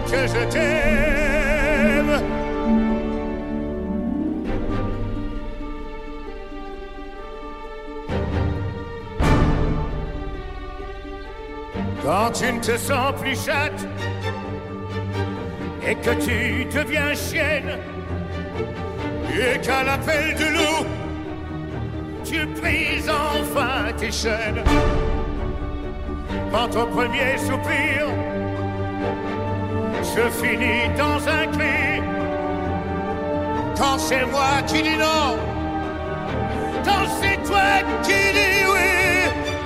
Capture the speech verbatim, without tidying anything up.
que je t'aime. Quand tu ne te sens plus chatte et que tu deviens chienne et qu'à l'appel du loup tu brises enfin tes chaînes, quand ton premier soupir se finit dans un cri, quand c'est moi qui dis non, quand c'est toi qui dis